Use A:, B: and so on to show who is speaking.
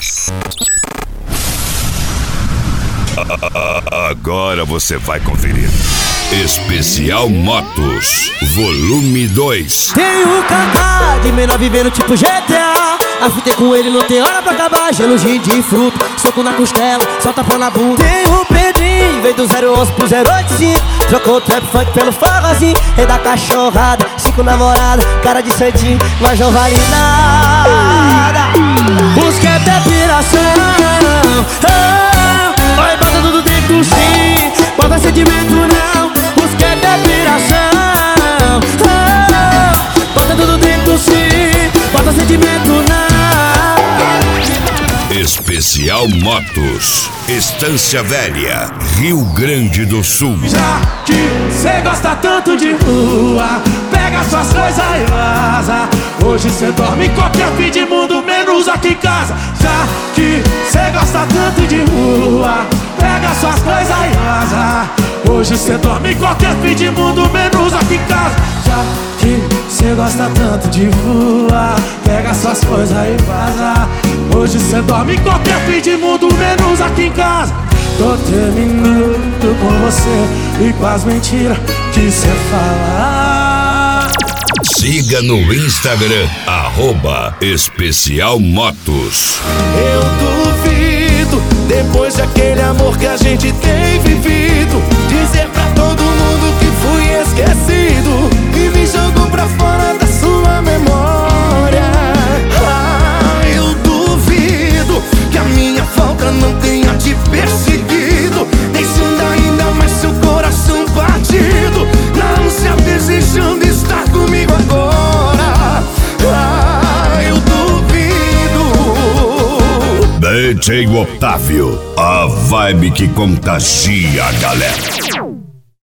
A: Agora você vai conferir Especial Motos, volume 2.
B: Tem o Kaká de menor vivendo tipo GTA. Afitei com ele, não tem hora pra acabar. Gelo de fruta, soco na costela, só tapa na bunda. Tem o Pedrinho, veio do 011 pro 085. Trocou o trap funk pelo forrozinho. Rei da cachorrada, 5 namoradas, cara de santinho, mas não vale nada. Os que é piração. Oi, bota tudo dentro do sim, bota sentimento não. Os que é piração. Bota tudo dentro do sim, bota sentimento não.
A: Especial Motos, Estância Velha, Rio Grande do Sul.
C: Já que cê gosta tanto de rua, pega suas coisas e vaza. Hoje cê dorme em qualquer fim de mundo, menos aqui em casa. Já que cê gosta tanto de rua, pega suas coisas e vaza. Hoje cê dorme em qualquer fim de mundo, menos aqui em casa. Já que cê gosta tanto de rua, pega suas coisas e vaza. Hoje cê dorme em qualquer fim de mundo, menos aqui em casa. Tô terminando com você e com as mentiras que cê fala.
A: Siga no Instagram, @Especial Motos.
D: Eu duvido, depois daquele amor que a gente tem vivido, dizer pra todo mundo que fui esquecido e me jogo pra fora da sua memória. Eu duvido que a minha falta não tenha te perseguido, deixando ainda mais seu coração partido, na ânsia desejando estar comigo agora. Eu duvido.
A: DJ Otávio, a vibe que contagia a galera.